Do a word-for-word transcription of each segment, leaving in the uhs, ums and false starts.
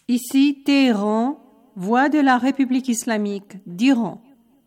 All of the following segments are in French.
Ici Téhéran, voix de la République islamique d'Iran.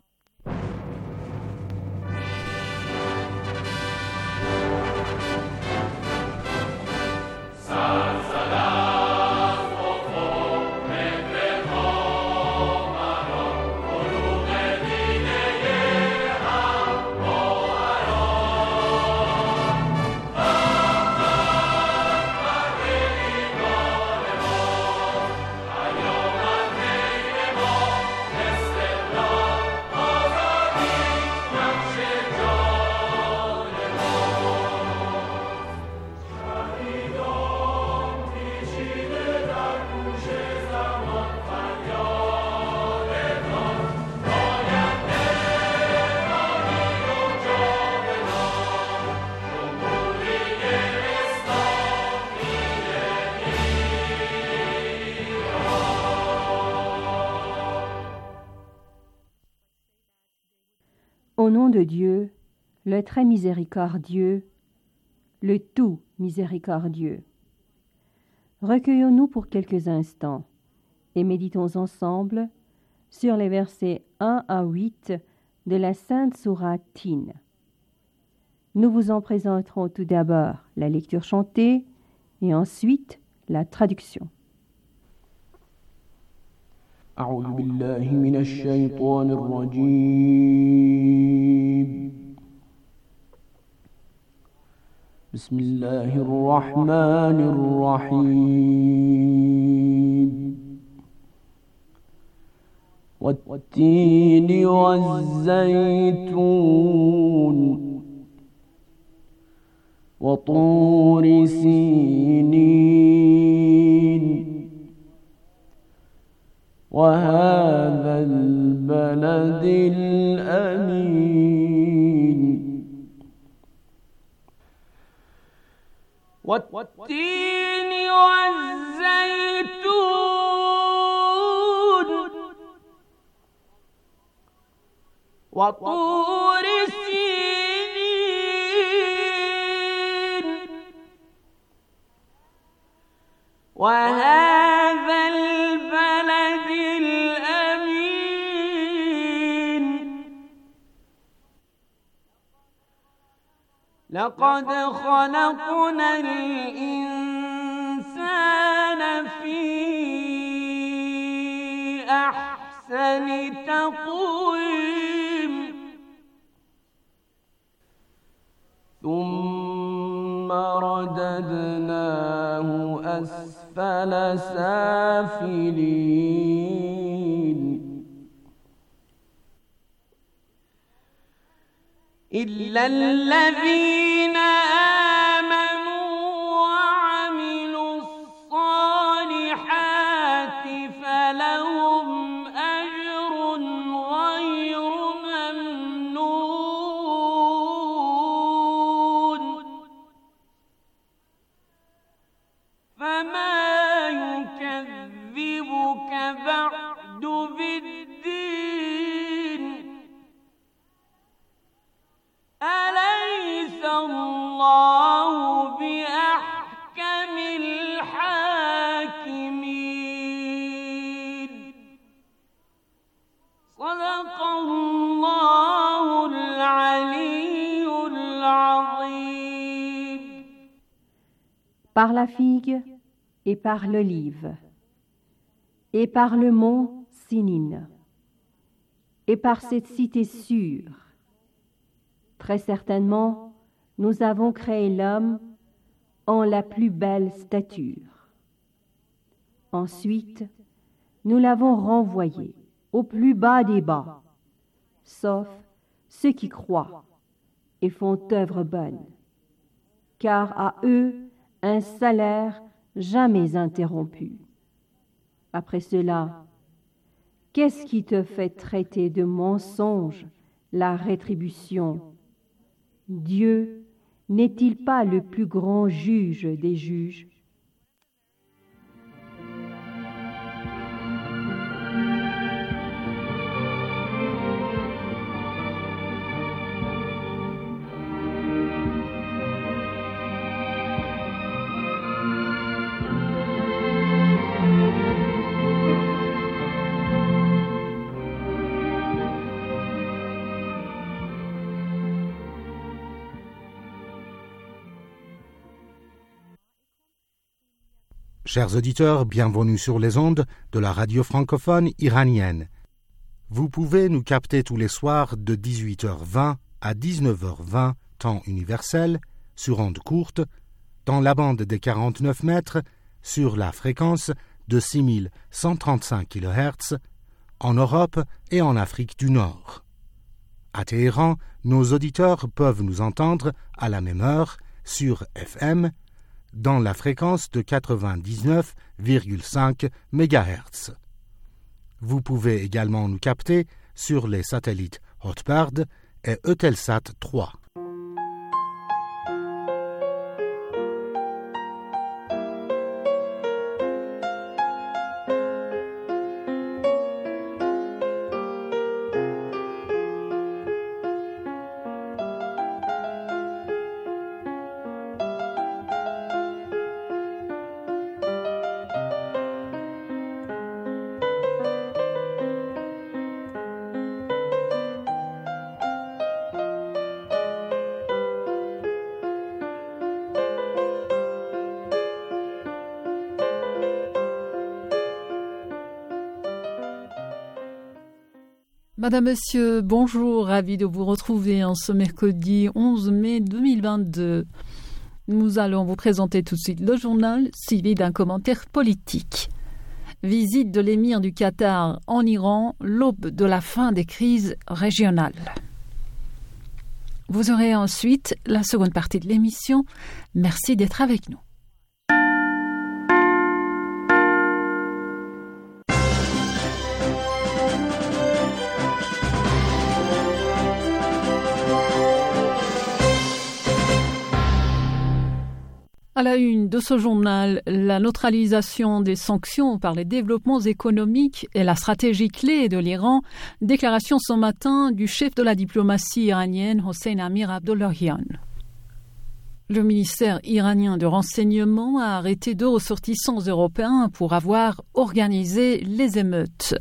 Au nom de Dieu, le très miséricordieux, le tout miséricordieux. Recueillons-nous pour quelques instants et méditons ensemble sur les versets un à huit de la Sainte Sourate Tin. Nous vous en présenterons tout d'abord la lecture chantée et ensuite la traduction. أعوذ بالله من الشيطان الرجيم بسم الله الرحمن الرحيم والتين والزيتون وطور سينين وهذا البلد الأمين والتين والزيتون وطور سينين وهذا البلد الأمين لقد خلقنا الإنسان في أحسن تقويم ثم رددناه أسفل سافلين إلا الذين آمنوا وعملوا الصالحات فلهم أجر غير ممنون فما يكذبك بعد بالدين أليس الله بأحكم الحاكمين صدق الله العلي العظيم. Par la figue et par l'olive, et par le mont Sinin, et par cette cité sûre, très certainement, nous avons créé l'homme en la plus belle stature. Ensuite, nous l'avons renvoyé au plus bas des bas, sauf ceux qui croient et font œuvre bonne, car à eux un salaire jamais interrompu. Après cela, qu'est-ce qui te fait traiter de mensonge la rétribution? Dieu n'est-il pas le plus grand juge des juges? Chers auditeurs, bienvenue sur les ondes de la radio francophone iranienne. Vous pouvez nous capter tous les soirs de dix-huit heures vingt à dix-neuf heures vingt, temps universel, sur ondes courtes, dans la bande des quarante-neuf mètres, sur la fréquence de six mille cent trente-cinq kilohertz, en Europe et en Afrique du Nord. À Téhéran, nos auditeurs peuvent nous entendre à la même heure sur F M, dans la fréquence de quatre-vingt-dix-neuf virgule cinq mégahertz. Vous pouvez également nous capter sur les satellites Hotbird et Eutelsat trois. Madame, Monsieur, bonjour, ravi de vous retrouver en ce mercredi onze mai deux mille vingt-deux. Nous allons vous présenter tout de suite le journal, suivi d'un commentaire politique. Visite de l'émir du Qatar en Iran, l'aube de la fin des crises régionales. Vous aurez ensuite la seconde partie de l'émission. Merci d'être avec nous. À la une de ce journal, la neutralisation des sanctions par les développements économiques est la stratégie clé de l'Iran. Déclaration ce matin du chef de la diplomatie iranienne, Hossein Amir Abdollahian. Le ministère iranien de renseignement a arrêté deux ressortissants européens pour avoir organisé les émeutes.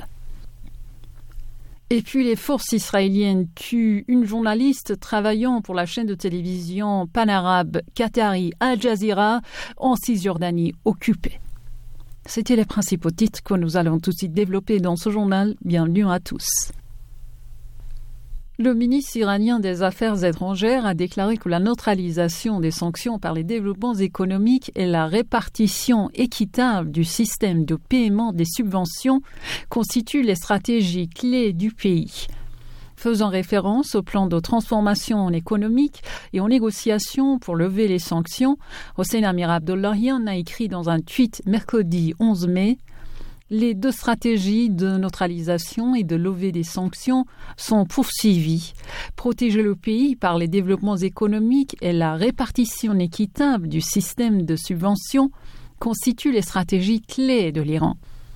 Et puis les forces israéliennes tuent une journaliste travaillant pour la chaîne de télévision panarabe qatari Al Jazeera en Cisjordanie occupée. C'était les principaux titres que nous allons tout de suite développer dans ce journal. Bienvenue à tous. Le ministre iranien des Affaires étrangères a déclaré que la neutralisation des sanctions par les développements économiques et la répartition équitable du système de paiement des subventions constituent les stratégies clés du pays. Faisant référence au plan de transformation économique et aux négociations pour lever les sanctions, Hossein Amir Abdollahian a écrit dans un tweet mercredi onze mai: les deux stratégies de neutralisation et de levée des sanctions sont poursuivies. Protéger le pays par les développements économiques et la répartition équitable du système de subventions constituent les stratégies clés de l'Iran.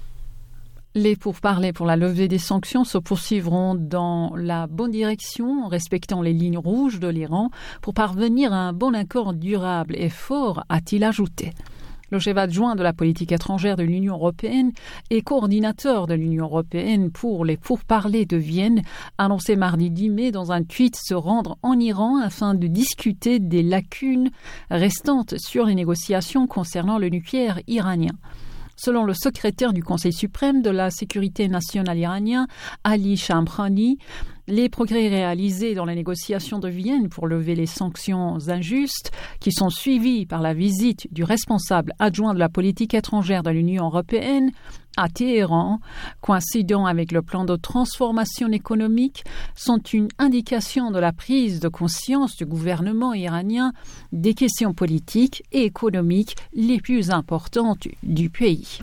Les pourparlers pour la levée des sanctions se poursuivront dans la bonne direction en respectant les lignes rouges de l'Iran pour parvenir à un bon accord durable et fort, a-t-il ajouté. Le chef adjoint de la politique étrangère de l'Union européenne et coordinateur de l'Union européenne pour les pourparlers de Vienne a annoncé mardi dix mai dans un tweet se rendre en Iran afin de discuter des lacunes restantes sur les négociations concernant le nucléaire iranien. Selon le secrétaire du Conseil suprême de la sécurité nationale iranien, Ali Shamkhani, les progrès réalisés dans les négociations de Vienne pour lever les sanctions injustes, qui sont suivis par la visite du responsable adjoint de la politique étrangère de l'Union européenne à Téhéran, coïncidant avec le plan de transformation économique, sont une indication de la prise de conscience du gouvernement iranien des questions politiques et économiques les plus importantes du pays.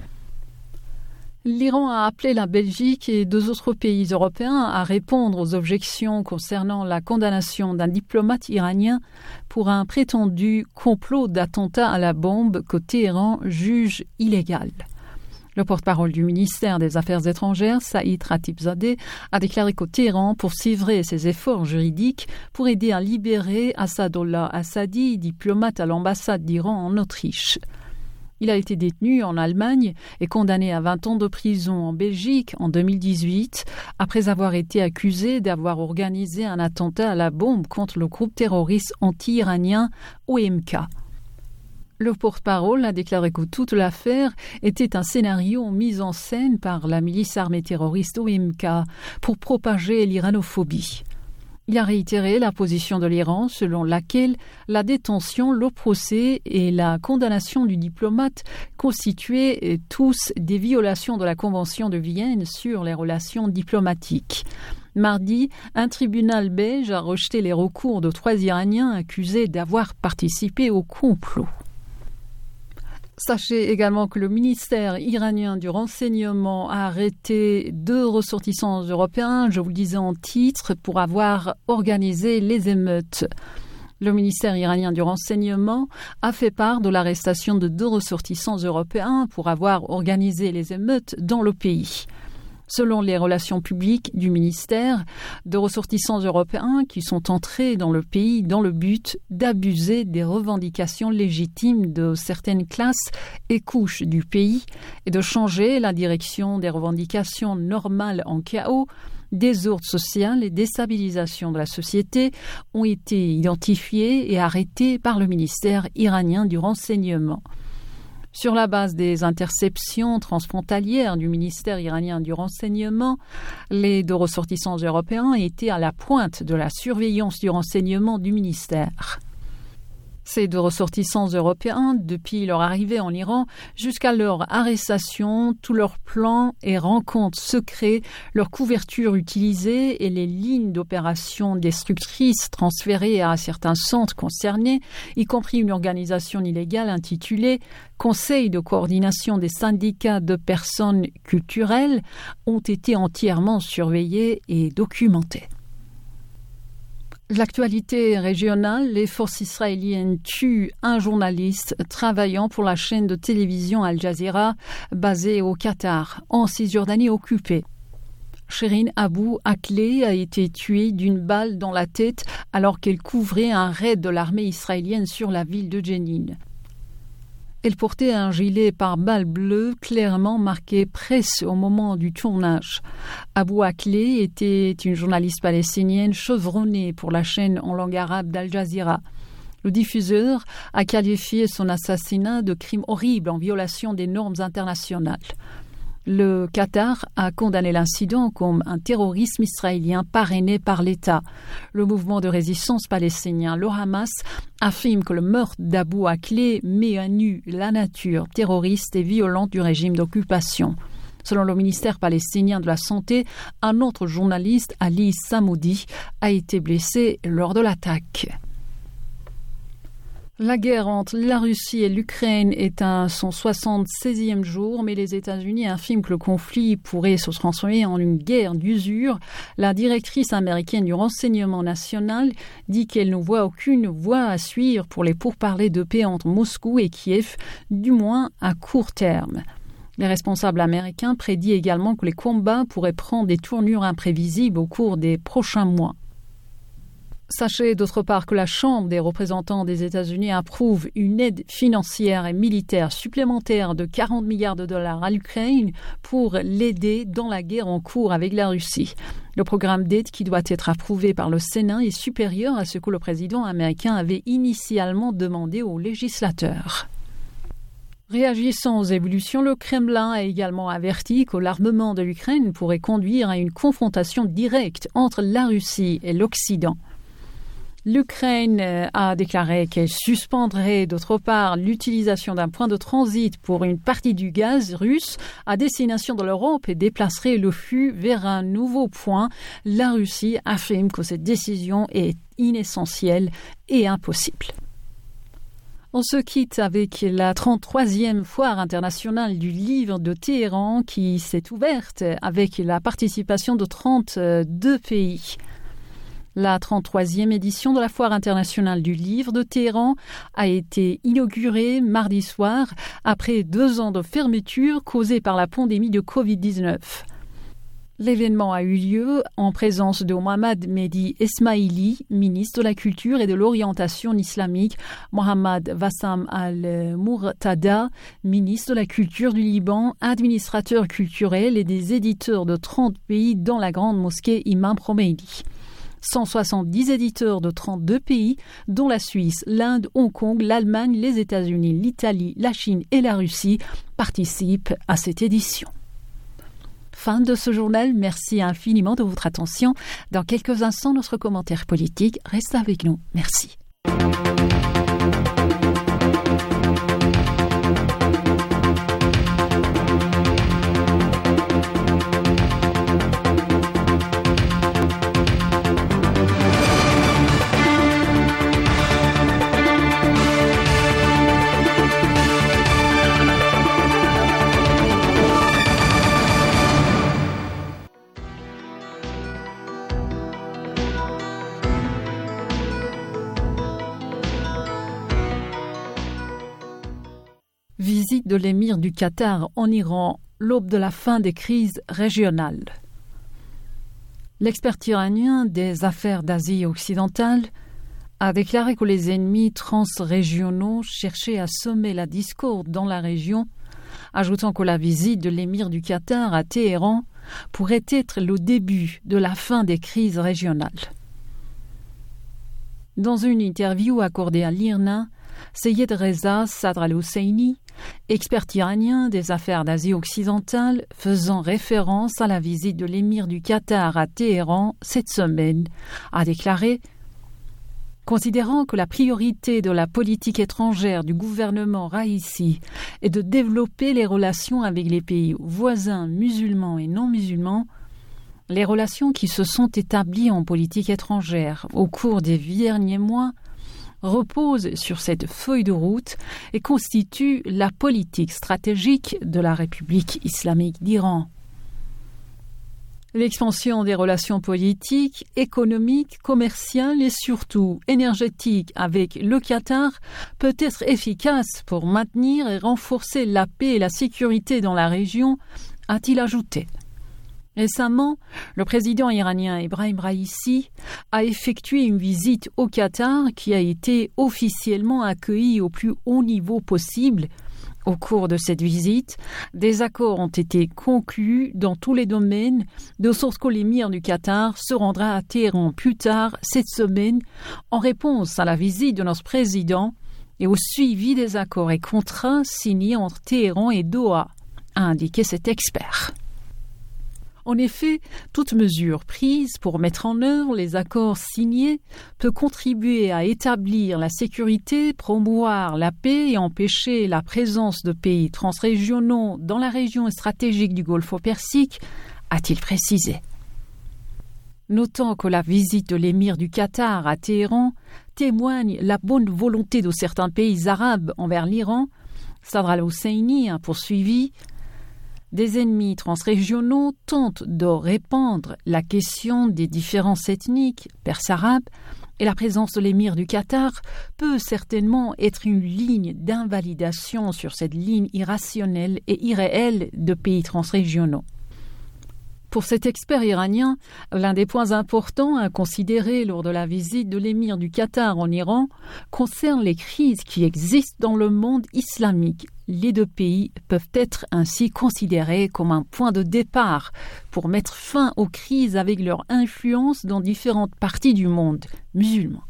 L'Iran a appelé la Belgique et deux autres pays européens à répondre aux objections concernant la condamnation d'un diplomate iranien pour un prétendu complot d'attentat à la bombe que Téhéran juge illégal. Le porte-parole du ministère des Affaires étrangères, Saïd Khatibzadeh, a déclaré que Téhéran poursuivrait ses efforts juridiques pour aider à libérer Assadollah Assadi, diplomate à l'ambassade d'Iran en Autriche. Il a été détenu en Allemagne et condamné à vingt ans de prison en Belgique en deux mille dix-huit, après avoir été accusé d'avoir organisé un attentat à la bombe contre le groupe terroriste anti-iranien O M K. Le porte-parole a déclaré que toute l'affaire était un scénario mis en scène par la milice armée terroriste O M K pour propager l'iranophobie. Il a réitéré la position de l'Iran selon laquelle la détention, le procès et la condamnation du diplomate constituaient tous des violations de la Convention de Vienne sur les relations diplomatiques. Mardi, un tribunal belge a rejeté les recours de trois Iraniens accusés d'avoir participé au complot. Sachez également que le ministère iranien du renseignement a arrêté deux ressortissants européens, je vous le disais en titre, pour avoir organisé les émeutes. Le ministère iranien du renseignement a fait part de l'arrestation de deux ressortissants européens pour avoir organisé les émeutes dans le pays. Selon les relations publiques du ministère, de ressortissants européens qui sont entrés dans le pays dans le but d'abuser des revendications légitimes de certaines classes et couches du pays et de changer la direction des revendications normales en chaos, désordre social et déstabilisation de la société ont été identifiés et arrêtés par le ministère iranien du renseignement. Sur la base des interceptions transfrontalières du ministère iranien du renseignement, les deux ressortissants européens étaient à la pointe de la surveillance du renseignement du ministère. Ces deux ressortissants européens, depuis leur arrivée en Iran jusqu'à leur arrestation, tous leurs plans et rencontres secrets, leurs couvertures utilisées et les lignes d'opération destructrices transférées à certains centres concernés, y compris une organisation illégale intitulée Conseil de coordination des syndicats de personnes culturelles, ont été entièrement surveillés et documentés. L'actualité régionale, les forces israéliennes tuent un journaliste travaillant pour la chaîne de télévision Al Jazeera basée au Qatar, en Cisjordanie occupée. Shirin Abu Akleh a été tuée d'une balle dans la tête alors qu'elle couvrait un raid de l'armée israélienne sur la ville de Jenin. Elle portait un gilet pare-balles bleu clairement marqué presse au moment du tournage. Abu Akleh était une journaliste palestinienne chevronnée pour la chaîne en langue arabe d'Al Jazeera. Le diffuseur a qualifié son assassinat de crime horrible en violation des normes internationales. Le Qatar a condamné l'incident comme un terrorisme israélien parrainé par l'État. Le mouvement de résistance palestinien, le Hamas, affirme que le meurtre d'Abu Akleh met à nu la nature terroriste et violente du régime d'occupation. Selon le ministère palestinien de la Santé, un autre journaliste, Ali Samoudi, a été blessé lors de l'attaque. La guerre entre la Russie et l'Ukraine est à son soixante-seizième jour, mais les États-Unis affirment que le conflit pourrait se transformer en une guerre d'usure. La directrice américaine du renseignement national dit qu'elle ne voit aucune voie à suivre pour les pourparlers de paix entre Moscou et Kiev, du moins à court terme. Les responsables américains prédisent également que les combats pourraient prendre des tournures imprévisibles au cours des prochains mois. Sachez d'autre part que la Chambre des représentants des États-Unis approuve une aide financière et militaire supplémentaire de quarante milliards de dollars à l'Ukraine pour l'aider dans la guerre en cours avec la Russie. Le programme d'aide qui doit être approuvé par le Sénat est supérieur à ce que le président américain avait initialement demandé aux législateurs. Réagissant aux évolutions, le Kremlin a également averti que l'armement de l'Ukraine pourrait conduire à une confrontation directe entre la Russie et l'Occident. L'Ukraine a déclaré qu'elle suspendrait d'autre part l'utilisation d'un point de transit pour une partie du gaz russe à destination de l'Europe et déplacerait le flux vers un nouveau point. La Russie affirme que cette décision est inessentielle et impossible. On se quitte avec la trente-troisième foire internationale du livre de Téhéran qui s'est ouverte avec la participation de trente-deux pays. La trente-troisième édition de la Foire internationale du livre de Téhéran a été inaugurée mardi soir après deux ans de fermeture causée par la pandémie de covid dix-neuf. L'événement a eu lieu en présence de Mohammad Mehdi Esmaili, ministre de la Culture et de l'Orientation islamique, Mohammad Wassam al-Murtada, ministre de la Culture du Liban, administrateur culturel et des éditeurs de trente pays dans la grande mosquée Imam Khomeini. cent soixante-dix éditeurs de trente-deux pays, dont la Suisse, l'Inde, Hong Kong, l'Allemagne, les États-Unis, l'Italie, la Chine et la Russie, participent à cette édition. Fin de ce journal, merci infiniment de votre attention. Dans quelques instants, notre commentaire politique. Reste avec nous. Merci. Visite de l'émir du Qatar en Iran, l'aube de la fin des crises régionales. L'expert iranien des affaires d'Asie occidentale a déclaré que les ennemis transrégionaux cherchaient à semer la discorde dans la région, ajoutant que la visite de l'émir du Qatar à Téhéran pourrait être le début de la fin des crises régionales. Dans une interview accordée à l'I R N A, Seyed Reza Sadr al-Husseini, expert iranien des affaires d'Asie occidentale, faisant référence à la visite de l'émir du Qatar à Téhéran cette semaine, a déclaré « Considérant que la priorité de la politique étrangère du gouvernement Raïssi est de développer les relations avec les pays voisins musulmans et non musulmans, les relations qui se sont établies en politique étrangère au cours des derniers mois repose sur cette feuille de route et constitue la politique stratégique de la République islamique d'Iran. L'expansion des relations politiques, économiques, commerciales et surtout énergétiques avec le Qatar peut être efficace pour maintenir et renforcer la paix et la sécurité dans la région, a-t-il ajouté. Récemment, le président iranien Ebrahim Raïssi a effectué une visite au Qatar qui a été officiellement accueillie au plus haut niveau possible. Au cours de cette visite, des accords ont été conclus dans tous les domaines, de sorte que l'émir du Qatar se rendra à Téhéran plus tard cette semaine en réponse à la visite de notre président et au suivi des accords et contrats signés entre Téhéran et Doha, a indiqué cet expert. En effet, toute mesure prise pour mettre en œuvre les accords signés peut contribuer à établir la sécurité, promouvoir la paix et empêcher la présence de pays transrégionaux dans la région stratégique du Golfe Persique, a-t-il précisé. Notant que la visite de l'émir du Qatar à Téhéran témoigne la bonne volonté de certains pays arabes envers l'Iran, Sadr al-Husseini a poursuivi « Des ennemis transrégionaux tentent de répandre la question des différences ethniques perses arabes et la présence de l'émir du Qatar peut certainement être une ligne d'invalidation sur cette ligne irrationnelle et irréelle de pays transrégionaux. Pour cet expert iranien, l'un des points importants à considérer lors de la visite de l'émir du Qatar en Iran concerne les crises qui existent dans le monde islamique. Les deux pays peuvent être ainsi considérés comme un point de départ pour mettre fin aux crises avec leur influence dans différentes parties du monde musulman.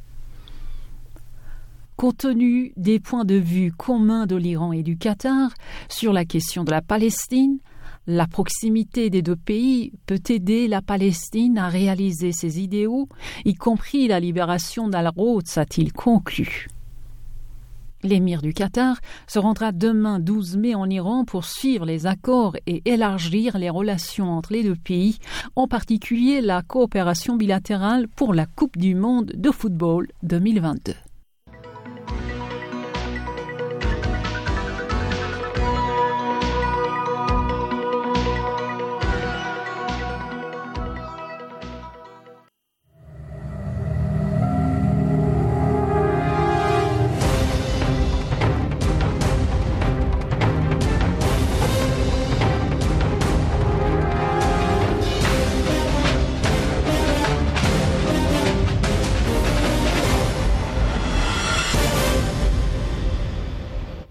Compte tenu des points de vue communs de l'Iran et du Qatar sur la question de la Palestine, la proximité des deux pays peut aider la Palestine à réaliser ses idéaux, y compris la libération d'Al-Quds, a-t-il conclu. L'émir du Qatar se rendra demain douze mai en Iran pour suivre les accords et élargir les relations entre les deux pays, en particulier la coopération bilatérale pour la Coupe du monde de football deux mille vingt-deux.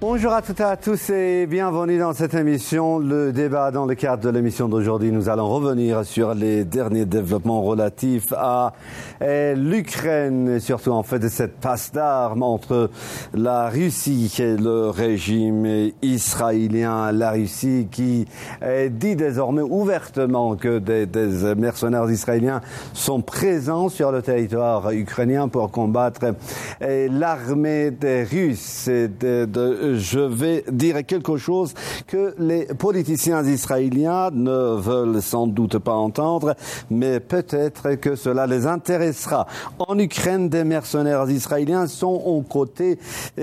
Bonjour à toutes et à tous et bienvenue dans cette émission. Le débat dans le cadre de l'émission d'aujourd'hui, nous allons revenir sur les derniers développements relatifs à eh, l'Ukraine, surtout en fait de cette passe d'armes entre la Russie et le régime israélien. La Russie qui eh, dit désormais ouvertement que des, des mercenaires israéliens sont présents sur le territoire ukrainien pour combattre eh, l'armée des Russes. De, de, Je vais dire quelque chose que les politiciens israéliens ne veulent sans doute pas entendre, mais peut-être que cela les intéressera. En Ukraine, des mercenaires israéliens sont aux côtés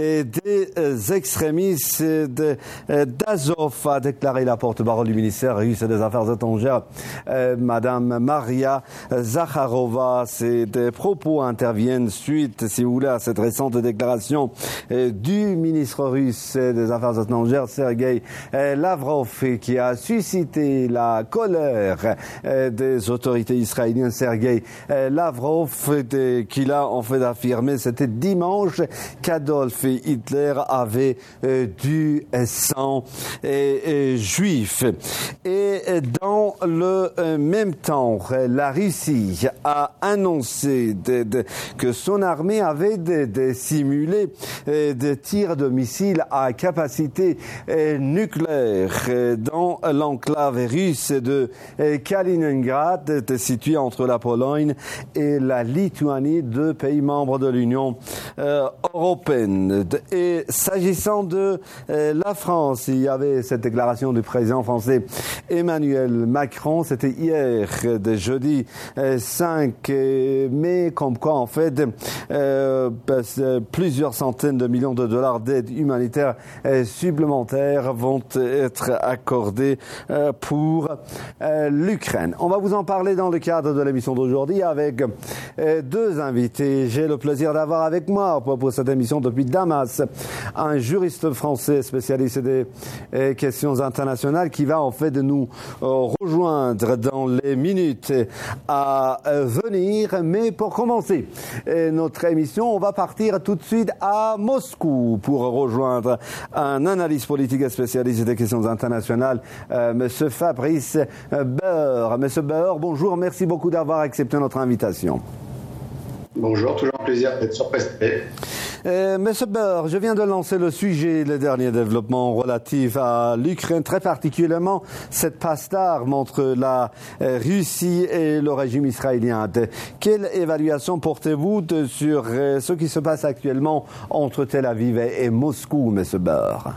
des extrémistes d'Azov, a déclaré la porte-parole du ministère russe des Affaires étrangères, Madame Maria Zakharova. Ces propos interviennent suite, si vous voulez, à cette récente déclaration du ministre russe des Affaires étrangères, Sergueï Lavrov, qui a suscité la colère des autorités israéliennes. Sergueï Lavrov, qui l'a en fait affirmé, c'était dimanche qu'Adolf Hitler avait du sang juif. Et dans le même temps, la Russie a annoncé de, de, que son armée avait de, de simulé des tirs de missiles à capacité nucléaire dans l'enclave russe de Kaliningrad, située entre la Pologne et la Lituanie, deux pays membres de l'Union euh, européenne. Et s'agissant de euh, la France, il y avait cette déclaration du président français Emmanuel Macron, c'était hier, de jeudi euh, cinq mai, comme quoi en fait euh, plusieurs centaines de millions de dollars d'aide humanitaire supplémentaires vont être accordés pour l'Ukraine. On va vous en parler dans le cadre de l'émission d'aujourd'hui avec deux invités. J'ai le plaisir d'avoir avec moi pour cette émission depuis Damas un juriste français spécialiste des questions internationales qui va en fait de nous rejoindre dans les minutes à venir. Mais pour commencer notre émission, on va partir tout de suite à Moscou pour rejoindre un analyste politique et spécialiste des questions internationales, euh, Monsieur Fabrice Beur. Monsieur Beur, bonjour, merci beaucoup d'avoir accepté notre invitation. Bonjour, toujours un plaisir d'être sur P S P. Euh, Monsieur Beur, je viens de lancer le sujet, les derniers développements relatifs à l'Ukraine, très particulièrement cette passe d'armes entre la euh, Russie et le régime israélien. De, quelle évaluation portez-vous de, sur euh, ce qui se passe actuellement entre Tel Aviv et, et Moscou, Monsieur Beur?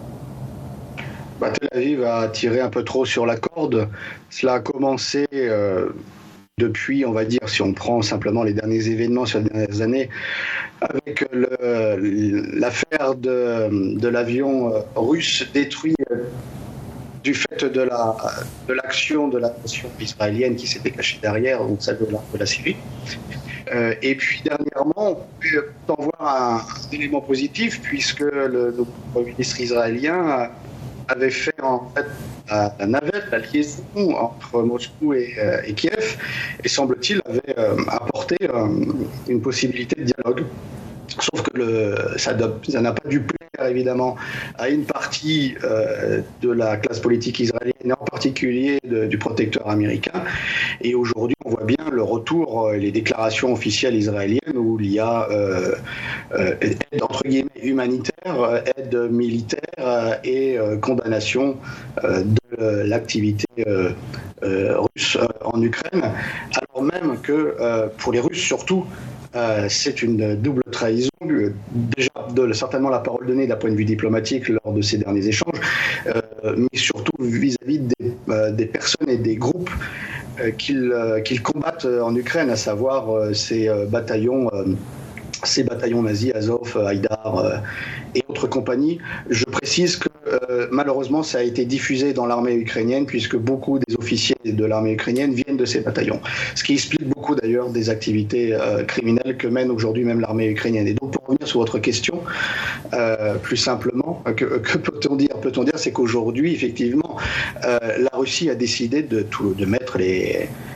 Bah, Tel Aviv a tiré un peu trop sur la corde. Cela a commencé euh, depuis, on va dire, si on prend simplement les derniers événements sur les dernières années, avec le, l'affaire de, de l'avion russe détruit du fait de, la, de l'action de la nation israélienne qui s'était cachée derrière, donc celle de la, de la Syrie. Euh, et puis dernièrement, on peut en voir un, un élément positif, puisque le, le Premier ministre israélien avait fait en fait la, la navette, la liaison entre Moscou et, euh, et Kiev, et semble-t-il avait euh, apporté euh, une possibilité de dialogue. Sauf que le, ça, ça n'a pas dû plaire évidemment à une partie euh, de la classe politique israélienne, et en particulier de, du protecteur américain. Et aujourd'hui, on voit bien le retour, les déclarations officielles israéliennes où il y a euh, euh, aide entre guillemets humanitaire, aide militaire et euh, condamnation euh, de l'activité euh, euh, russe en Ukraine, alors même que euh, pour les Russes surtout, Euh, c'est une double trahison, déjà de, certainement la parole donnée d'un point de vue diplomatique lors de ces derniers échanges, euh, mais surtout vis-à-vis des, euh, des personnes et des groupes euh, qu'ils, euh, qu'ils combattent en Ukraine, à savoir euh, ces euh, bataillons euh, ces bataillons nazis, Azov, Haïdar euh, et autres compagnies. Je précise que euh, malheureusement ça a été diffusé dans l'armée ukrainienne, puisque beaucoup des officiers de l'armée ukrainienne viennent de ces bataillons. Ce qui explique beaucoup d'ailleurs des activités euh, criminelles que mène aujourd'hui même l'armée ukrainienne. Et donc pour revenir sur votre question, euh, plus simplement, que, que peut-on dire Peut-on dire, c'est qu'aujourd'hui, effectivement, euh, la Russie a décidé de, tout, de mettre les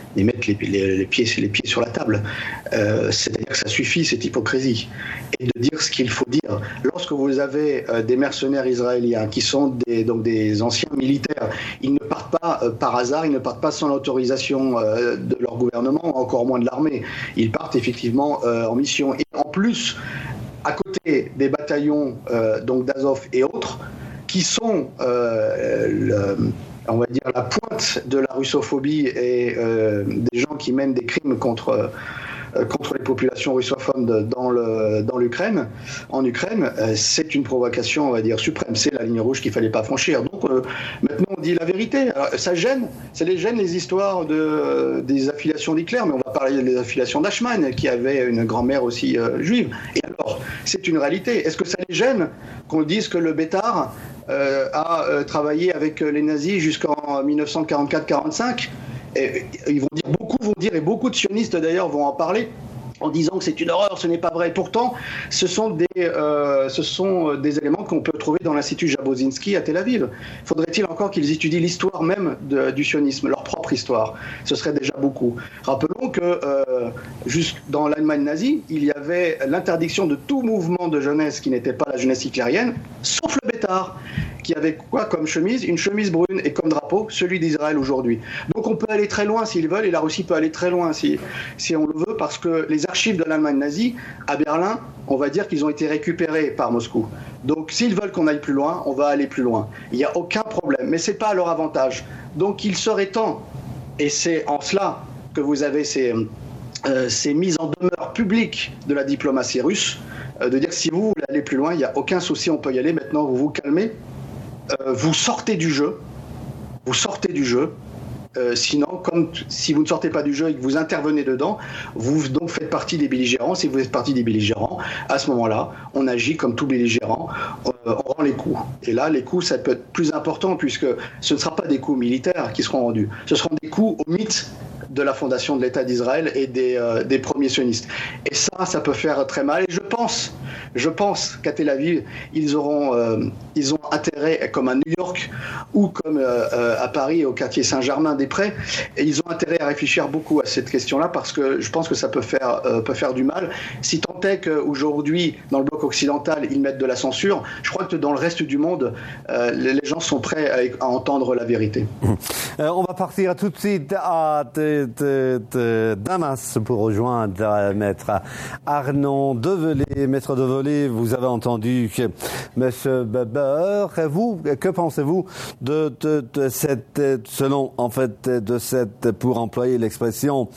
ils mettent les, les, les, pieds, les pieds sur la table. Euh, c'est-à-dire que ça suffit, cette hypocrisie. Et de dire ce qu'il faut dire. Lorsque vous avez euh, des mercenaires israéliens qui sont des, donc des anciens militaires, ils ne partent pas euh, par hasard, ils ne partent pas sans l'autorisation euh, de leur gouvernement, encore moins de l'armée. Ils partent effectivement euh, en mission. Et en plus, à côté des bataillons euh, donc d'Azov et autres, qui sont euh, le, on va dire la pointe de la russophobie et euh, des gens qui mènent des crimes contre euh, contre les populations russophones de, dans le dans l'Ukraine, en Ukraine, euh, c'est une provocation, on va dire suprême. C'est la ligne rouge qu'il fallait pas franchir. Donc euh, maintenant on dit la vérité. Alors, ça gêne, ça les gêne les histoires de des affiliations d'Hitler, mais on va parler des affiliations d'Eichmann qui avait une grand-mère aussi euh, juive. Et alors, c'est une réalité. Est-ce que ça les gêne qu'on dise que le Bétard Euh, a euh, travaillé avec euh, les nazis jusqu'en dix-neuf cent quarante-quatre quarante-cinq. Et, ils vont dire, beaucoup vont dire, et beaucoup de sionistes d'ailleurs vont en parler, en disant que c'est une horreur, ce n'est pas vrai. Pourtant, ce sont des, euh, ce sont des éléments qu'on peut trouver dans l'Institut Jabotinsky à Tel Aviv. Faudrait-il encore qu'ils étudient l'histoire même de, du sionisme, leur propre histoire? Ce serait déjà beaucoup. Rappelons que euh, juste dans l'Allemagne nazie, il y avait l'interdiction de tout mouvement de jeunesse qui n'était pas la jeunesse hitlérienne, sauf le Bétard, qui avait quoi comme chemise? Une chemise brune et comme drapeau, celui d'Israël aujourd'hui. Donc on peut aller très loin s'ils veulent, et la Russie peut aller très loin si, si on le veut, parce que les archives de l'Allemagne nazie, à Berlin, on va dire qu'ils ont été récupérés par Moscou. Donc s'ils veulent qu'on aille plus loin, on va aller plus loin. Il n'y a aucun problème, mais ce n'est pas à leur avantage. Donc il serait temps, et c'est en cela que vous avez ces, euh, ces mises en demeure publiques de la diplomatie russe, euh, de dire que si vous voulez aller plus loin, il n'y a aucun souci, on peut y aller. Maintenant, vous vous calmez. Euh, vous sortez du jeu, vous sortez du jeu, euh, sinon, comme t- si vous ne sortez pas du jeu et que vous intervenez dedans, vous donc faites partie des belligérants. Si vous êtes partie des belligérants, à ce moment-là, on agit comme tout belligérant, euh, on rend les coups. Et là, les coups, ça peut être plus important, puisque ce ne sera pas des coups militaires qui seront rendus, ce seront des coups au mythe de la fondation de l'État d'Israël et des, euh, des premiers sionistes. Et ça, ça peut faire très mal. Et je pense, je pense qu'à Tel Aviv, ils auront, euh, ils ont intérêt, comme à New York ou comme euh, à Paris, au quartier Saint-Germain-des-Prés, et ils ont intérêt à réfléchir beaucoup à cette question-là, parce que je pense que ça peut faire, euh, peut faire du mal. Si tant est qu'aujourd'hui, dans le bloc occidental, ils mettent de la censure, je crois que dans le reste du monde, euh, les gens sont prêts à, à entendre la vérité. Euh, on va partir tout de suite à de, de, de Damas pour rejoindre euh, Maître Arnaud Develay. Maître Develay, vous avez entendu que M. Bauer, vous, que pensez-vous de, de, de cette, selon en fait, de cette, pour employer l'expression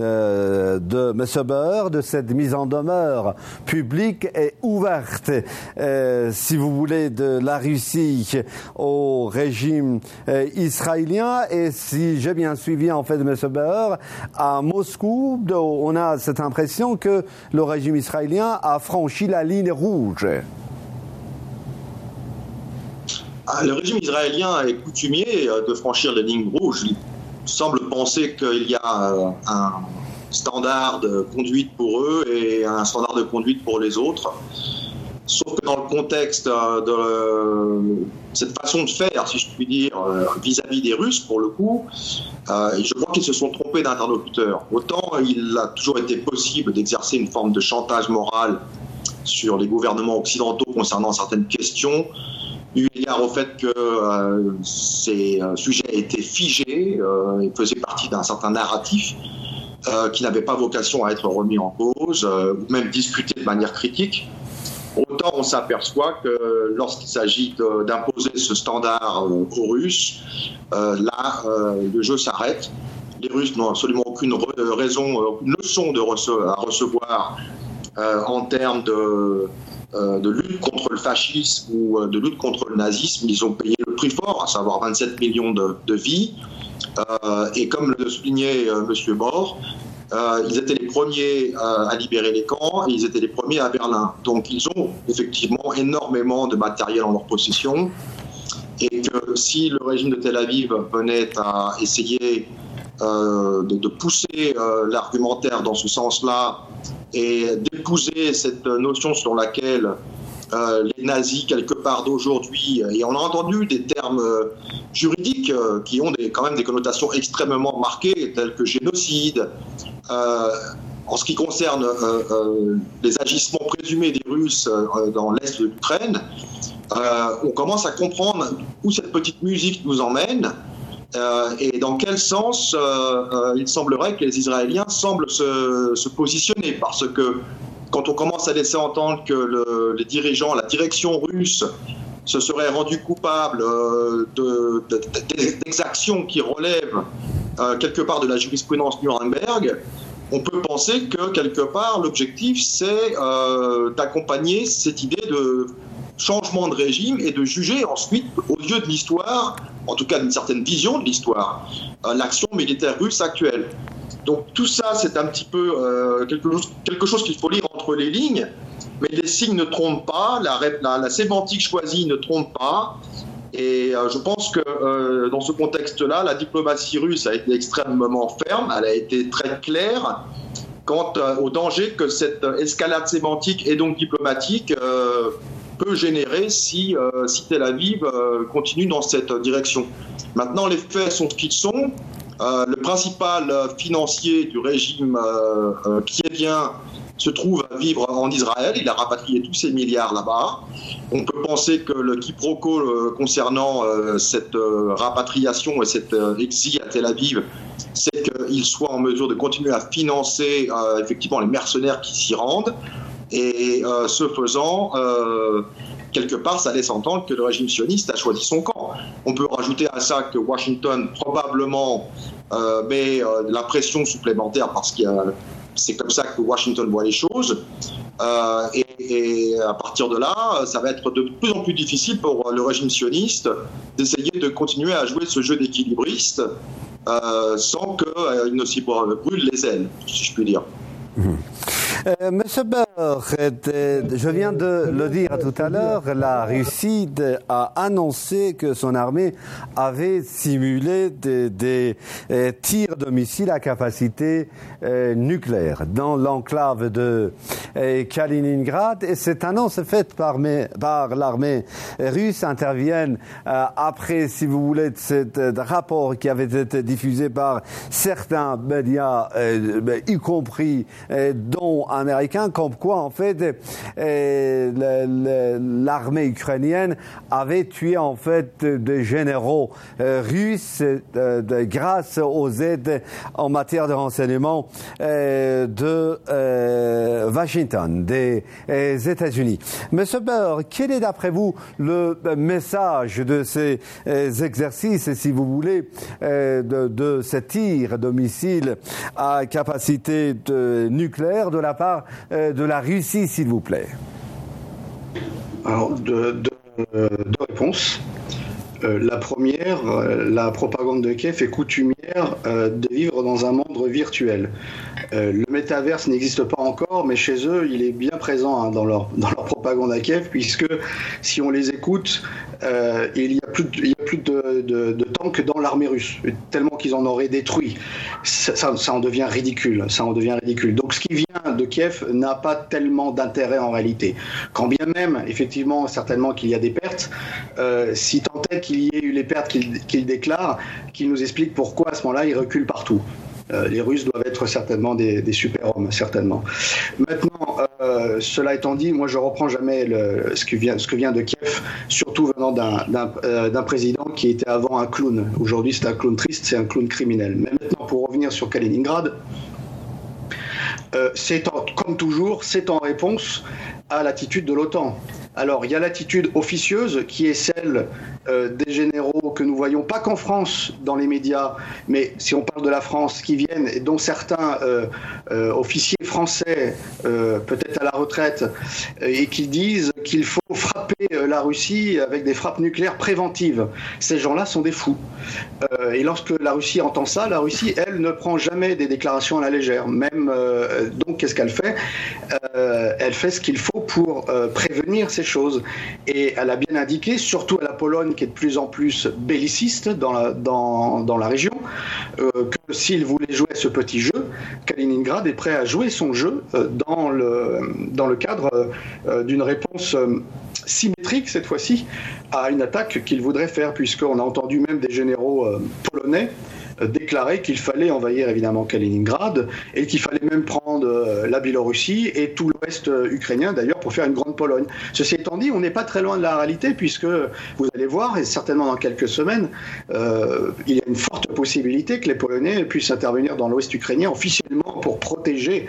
de, de M. Bauer, de cette mise en demeure publique et ouverte, euh, si vous voulez, de la Russie au régime euh, israélien? Et si j'ai bien suivi en fait M. Bauer, à Moscou, on a cette impression que le régime israélien a franchi la ligne rouge. Le régime israélien est coutumier de franchir les lignes rouges. Il semble penser qu'il y a un standard de conduite pour eux et un standard de conduite pour les autres. Sauf que dans le contexte de cette façon de faire, si je puis dire, vis-à-vis des Russes, pour le coup, je crois qu'ils se sont trompés d'interlocuteurs. Autant il a toujours été possible d'exercer une forme de chantage moral sur les gouvernements occidentaux concernant certaines questions, eu égard au fait que euh, ces euh, sujets étaient figés euh, et faisaient partie d'un certain narratif euh, qui n'avait pas vocation à être remis en cause euh, ou même discuté de manière critique. Autant on s'aperçoit que lorsqu'il s'agit de, d'imposer ce standard euh, aux Russes, euh, là, euh, le jeu s'arrête. Les Russes n'ont absolument aucune re- raison, aucune leçon de rece- à recevoir euh, en termes de... de lutte contre le fascisme ou de lutte contre le nazisme. Ils ont payé le prix fort, à savoir vingt-sept millions de, de vies. Euh, et comme le soulignait euh, M. Bauer, euh, ils étaient les premiers euh, à libérer les camps et ils étaient les premiers à Berlin. Donc ils ont effectivement énormément de matériel en leur possession. Et que si le régime de Tel Aviv venait à essayer euh, de, de pousser euh, l'argumentaire dans ce sens-là, et d'épouser cette notion selon laquelle euh, les nazis quelque part d'aujourd'hui. Et on a entendu des termes euh, juridiques euh, qui ont des, quand même des connotations extrêmement marquées, tels que génocide. Euh, en ce qui concerne euh, euh, les agissements présumés des Russes euh, dans l'est de l'Ukraine, euh, on commence à comprendre où cette petite musique nous emmène. Euh, et dans quel sens euh, euh, il semblerait que les Israéliens semblent se, se positionner, parce que quand on commence à laisser entendre que le, les dirigeants, la direction russe se serait rendue coupable euh, de, de, de, d'exactions qui relèvent euh, quelque part de la jurisprudence Nuremberg, on peut penser que quelque part l'objectif c'est euh, d'accompagner cette idée de changement de régime et de juger ensuite, aux yeux de l'histoire, en tout cas d'une certaine vision de l'histoire, euh, l'action militaire russe actuelle. Donc tout ça, c'est un petit peu euh, quelque chose, quelque chose qu'il faut lire entre les lignes, mais les signes ne trompent pas, la, la, la sémantique choisie ne trompe pas, et euh, je pense que euh, dans ce contexte-là, la diplomatie russe a été extrêmement ferme, elle a été très claire quant euh, au danger que cette escalade sémantique et donc diplomatique euh, peut générer si, euh, si Tel Aviv euh, continue dans cette direction. Maintenant, les faits sont ce qu'ils sont. Euh, le principal euh, financier du régime euh, euh, kievien se trouve à vivre en Israël. Il a rapatrié tous ses milliards là-bas. On peut penser que le quiproquo euh, concernant euh, cette euh, rapatriation et cet euh, exil à Tel Aviv, c'est qu'il soit en mesure de continuer à financer euh, effectivement les mercenaires qui s'y rendent. Et euh, ce faisant, euh, quelque part, ça laisse entendre que le régime sioniste a choisi son camp. On peut rajouter à ça que Washington probablement euh, met euh, de la pression supplémentaire parce que c'est comme ça que Washington voit les choses. Euh, et, et à partir de là, ça va être de plus en plus difficile pour le régime sioniste d'essayer de continuer à jouer ce jeu d'équilibriste euh, sans qu'il euh, ne s'y brûle les ailes, si je puis dire. Mmh. Euh, Monsieur Beur, je viens de le dire tout à l'heure, la Russie a annoncé que son armée avait simulé des, des euh, tirs de missiles à capacité euh, nucléaire dans l'enclave de euh, Kaliningrad. Et cette annonce faite par, mes, par l'armée russe intervient euh, après, si vous voulez, ce rapport qui avait été diffusé par certains médias, euh, y compris euh, dont américain, comme quoi en fait euh, le, le, l'armée ukrainienne avait tué en fait des généraux euh, russes euh, de, grâce aux aides en matière de renseignement euh, de euh, Washington, des euh, États-Unis. Monsieur Beur, quel est d'après vous le message de ces euh, exercices, si vous voulez, euh, de, de ces tirs de missiles à capacité de, nucléaire de la part euh, de la Russie, s'il vous plaît? Alors, deux de, de, de réponses. Euh, la première, euh, la propagande de Kiev est coutumière euh, de vivre dans un monde virtuel. Euh, le métaverse n'existe pas encore, mais chez eux, il est bien présent hein, dans, leur, dans leur propagande à Kiev, puisque si on les écoute, euh, il n'y a plus, de, il y a plus de, de, de tanks dans l'armée russe, tellement qu'ils en auraient détruit. Ça, ça, ça en devient ridicule, ça en devient ridicule. Donc ce qui vient de Kiev n'a pas tellement d'intérêt en réalité. Quand bien même, effectivement, certainement qu'il y a des pertes, euh, si tant est qu'il y ait eu les pertes qu'il, qu'il déclare, qu'il nous explique pourquoi à ce moment-là il recule partout. Euh, les Russes doivent être certainement des, des super-hommes, certainement. Maintenant, euh, cela étant dit, moi je reprends jamais le, ce, que vient, ce que vient de Kiev, surtout venant d'un, d'un, euh, d'un président qui était avant un clown. Aujourd'hui c'est un clown triste, c'est un clown criminel. Mais maintenant, pour revenir sur Kaliningrad, euh, c'est en, comme toujours, c'est en réponse à l'attitude de l'OTAN. Alors, il y a l'attitude officieuse qui est celle euh, des généraux que nous voyons, pas qu'en France, dans les médias, mais si on parle de la France, qui viennent, et dont certains euh, euh, officiers français, euh, peut-être à la retraite, euh, et qui disent qu'il faut frapper euh, la Russie avec des frappes nucléaires préventives. Ces gens-là sont des fous. Euh, et lorsque la Russie entend ça, la Russie, elle, ne prend jamais des déclarations à la légère. Même, euh, donc, qu'est-ce qu'elle fait ? euh, Elle fait ce qu'il faut pour euh, prévenir ces choses. Et elle a bien indiqué, surtout à la Pologne qui est de plus en plus belliciste dans la, dans, dans la région, euh, que s'il voulait jouer ce petit jeu, Kaliningrad est prêt à jouer son jeu euh, dans, le, dans le cadre euh, d'une réponse euh, symétrique cette fois-ci à une attaque qu'il voudrait faire, puisqu'on a entendu même des généraux euh, polonais déclaré qu'il fallait envahir évidemment Kaliningrad et qu'il fallait même prendre euh, la Biélorussie et tout l'ouest euh, ukrainien d'ailleurs pour faire une grande Pologne. Ceci étant dit, on n'est pas très loin de la réalité, puisque vous allez voir, et certainement dans quelques semaines, euh, il y a une forte possibilité que les Polonais puissent intervenir dans l'ouest ukrainien officiellement pour protéger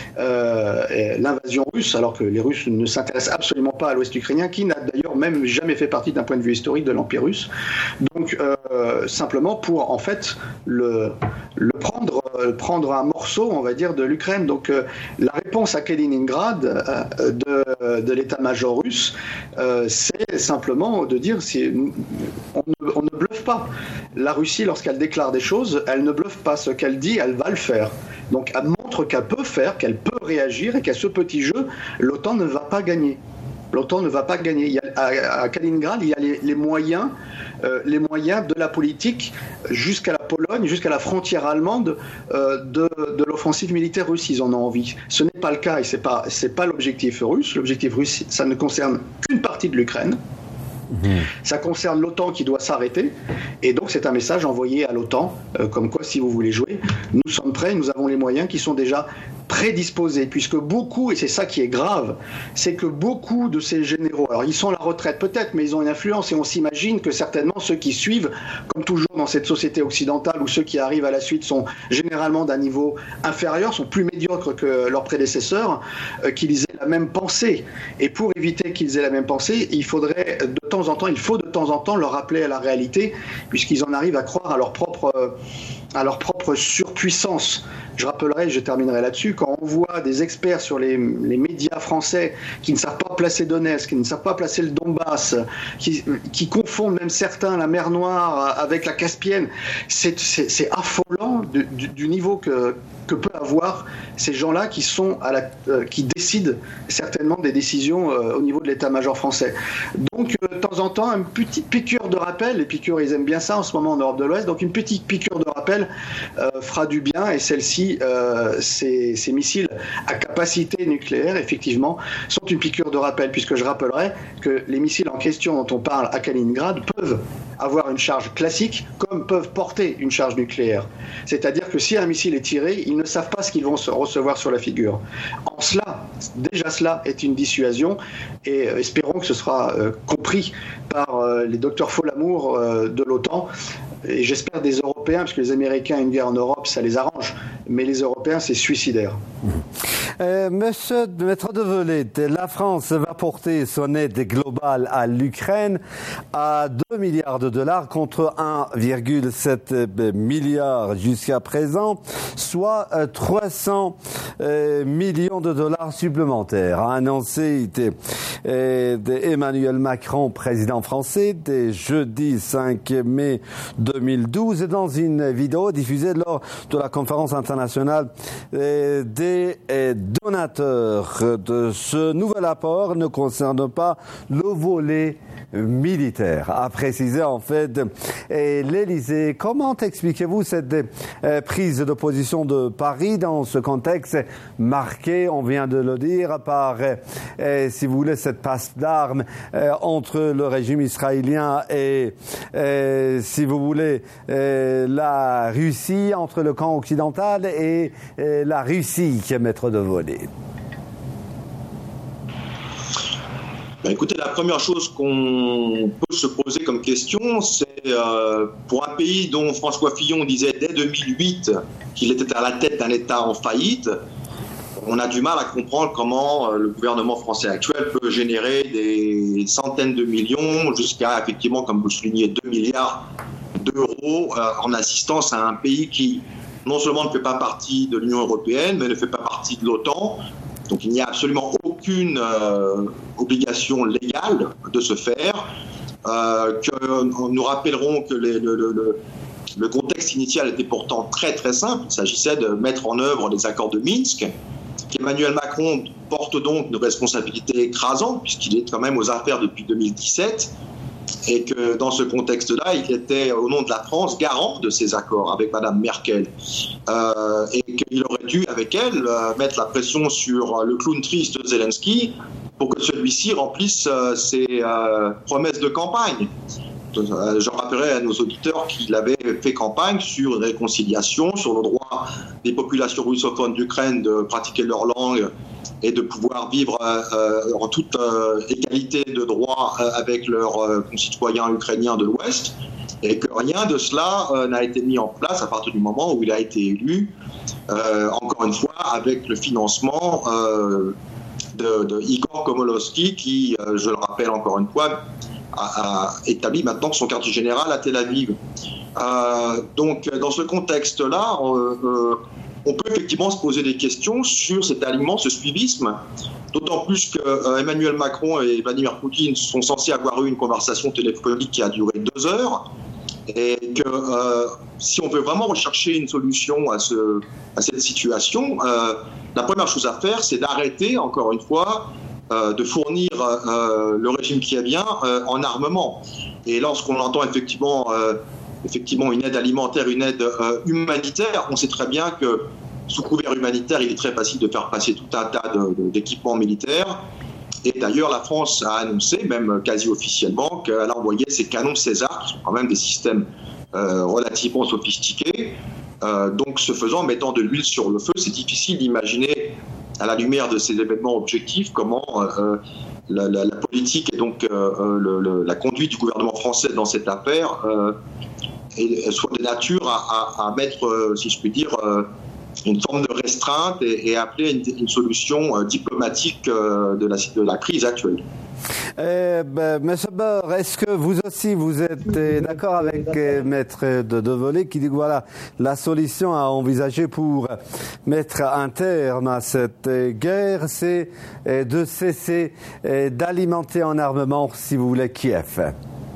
euh, l'invasion russe, alors que les Russes ne s'intéressent absolument pas à l'ouest ukrainien, qui n'a d'ailleurs même jamais fait partie d'un point de vue historique de l'Empire russe. Donc euh, simplement pour en fait Le, le prendre, prendre un morceau, on va dire, de l'Ukraine. Donc euh, la réponse à Kaliningrad euh, de, de l'état-major russe, euh, c'est simplement de dire si, on, ne, on ne bluffe pas. La Russie, lorsqu'elle déclare des choses, elle ne bluffe pas. Ce qu'elle dit, elle va le faire. Donc elle montre qu'elle peut faire, qu'elle peut réagir et qu'à ce petit jeu, l'OTAN ne va pas gagner. L'OTAN ne va pas gagner. Il y a, à, à Kaliningrad, il y a les, les moyens Euh, les moyens de la politique jusqu'à la Pologne, jusqu'à la frontière allemande euh, de, de l'offensive militaire russe, ils en ont envie. Ce n'est pas le cas et ce n'est pas, c'est pas l'objectif russe. L'objectif russe, ça ne concerne qu'une partie de l'Ukraine. Mmh. Ça concerne l'OTAN qui doit s'arrêter, et donc c'est un message envoyé à l'OTAN, euh, comme quoi si vous voulez jouer, nous sommes prêts, nous avons les moyens qui sont déjà prédisposés, puisque beaucoup, et c'est ça qui est grave, c'est que beaucoup de ces généraux, alors ils sont à la retraite peut-être, mais ils ont une influence, et on s'imagine que certainement ceux qui suivent, comme toujours dans cette société occidentale, où ceux qui arrivent à la suite sont généralement d'un niveau inférieur, sont plus médiocres que leurs prédécesseurs, euh, qu'ils aient la même pensée. Et pour éviter qu'ils aient la même pensée, il faudrait de temps en temps, il faut de temps en temps leur rappeler à la réalité, puisqu'ils en arrivent à croire à leur propre, à leur propre surpuissance. Je rappellerai, je terminerai là-dessus, quand on voit des experts sur les, les médias français qui ne savent pas placer Donetsk, qui ne savent pas placer le Donbass, qui, qui confondent même certains la mer Noire avec la Caspienne, c'est, c'est, c'est affolant du, du, du niveau que, que peuvent avoir ces gens-là qui, sont à la, euh, qui décident certainement des décisions euh, au niveau de l'état-major français. Donc, euh, de temps en temps, une petite piqûre de rappel, les piqûres, ils aiment bien ça en ce moment en Europe de l'Ouest, donc une petite piqûre de rappel euh, fera du bien, et celle-ci, euh, ces, ces missiles à capacité nucléaire, effectivement, sont une piqûre de rappel, puisque je rappellerai que les missiles en question dont on parle à Kaliningrad peuvent avoir une charge classique, comme peuvent porter une charge nucléaire. C'est-à-dire que si un missile est tiré, ils ne savent pas ce qu'ils vont se recevoir sur la figure. En cela, déjà cela est une dissuasion, et euh, espérons que ce sera euh, compris par euh, les docteurs Folamour euh, de l'OTAN, et j'espère des Européens, parce que les Américains, une guerre en Europe, ça les arrange, mais les Européens, c'est suicidaire. Euh, monsieur Maître de Velette, la France va porter son aide globale à l'Ukraine à deux milliards de dollars contre un virgule sept milliard jusqu'à présent, soit trois cents euh, millions de dollars supplémentaires, a annoncé euh, Emmanuel Macron, président français, dès jeudi cinq mai deux mille douze, dans une vidéo diffusée lors de la conférence internationale euh, des euh, donateurs. De ce nouvel apport ne concerne pas le volet militaire, a précisé en fait l'Élysée. Comment expliquez-vous cette euh, prise de position de Paris dans ce contexte marqué, on vient de le dire, par, euh, si vous voulez, cette passe d'armes euh, entre le régime israélien et, euh, si vous voulez, euh, la Russie, entre le camp occidental et euh, la Russie, qui est maître de voler? Ben écoutez, la première chose qu'on peut se poser comme question, c'est euh, pour un pays dont François Fillon disait dès deux mille huit qu'il était à la tête d'un État en faillite, on a du mal à comprendre comment euh, le gouvernement français actuel peut générer des centaines de millions jusqu'à, effectivement, comme vous le soulignez, deux milliards d'euros euh, en assistance à un pays qui non seulement ne fait pas partie de l'Union européenne, mais ne fait pas partie de l'OTAN. Donc il n'y a absolument aucune euh, obligation légale de se faire. Euh, que, nous rappellerons que les, le, le, le contexte initial était pourtant très très simple. Il s'agissait de mettre en œuvre les accords de Minsk, qu'Emmanuel Macron porte donc une responsabilité écrasante, puisqu'il est quand même aux affaires depuis deux mille dix-sept, et que dans ce contexte-là, il était, au nom de la France, garant de ces accords avec Madame Merkel. Euh, et qu'il aurait dû, avec elle, euh, mettre la pression sur le clown triste de Zelensky pour que celui-ci remplisse euh, ses euh, promesses de campagne. Euh, je rappellerai à nos auditeurs qu'il avait fait campagne sur une réconciliation, sur le droit des populations russophones d'Ukraine de pratiquer leur langue et de pouvoir vivre euh, en toute euh, égalité de droits euh, avec leurs euh, concitoyens ukrainiens de l'Ouest, et que rien de cela euh, n'a été mis en place à partir du moment où il a été élu, euh, encore une fois, avec le financement euh, de, de Igor Komolowski, qui, euh, je le rappelle encore une fois, a, a établi maintenant son quartier général à Tel Aviv. Euh, donc, dans ce contexte-là, euh, euh, on peut effectivement se poser des questions sur cet alignement, ce suivisme, d'autant plus que euh, Emmanuel Macron et Vladimir Poutine sont censés avoir eu une conversation téléphonique qui a duré deux heures, et que euh, si on veut vraiment rechercher une solution à, ce, à cette situation, euh, la première chose à faire, c'est d'arrêter, encore une fois, euh, de fournir euh, le régime kievien euh, en armement. Et lorsqu'on entend effectivement... Euh, effectivement une aide alimentaire, une aide euh, humanitaire, on sait très bien que sous couvert humanitaire, il est très facile de faire passer tout un tas de, de, d'équipements militaires. Et d'ailleurs, la France a annoncé, même quasi officiellement, qu'elle a envoyé ses canons César, qui sont quand même des systèmes euh, relativement sophistiqués. Euh, donc, ce faisant, mettant de l'huile sur le feu, c'est difficile d'imaginer, à la lumière de ces événements objectifs, comment euh, la, la, la politique et donc euh, le, le, la conduite du gouvernement français dans cette affaire euh, et soit de nature à, à, à mettre, euh, si je puis dire, euh, une forme de restreinte et, et appeler une, une solution euh, diplomatique euh, de, la, de la crise actuelle. Eh ben, Monsieur Beur, est-ce que vous aussi vous êtes d'accord avec euh, Maître de Devolé qui dit que voilà, la solution à envisager pour mettre un terme à cette euh, guerre, c'est euh, de cesser euh, d'alimenter en armement, si vous voulez, Kiev?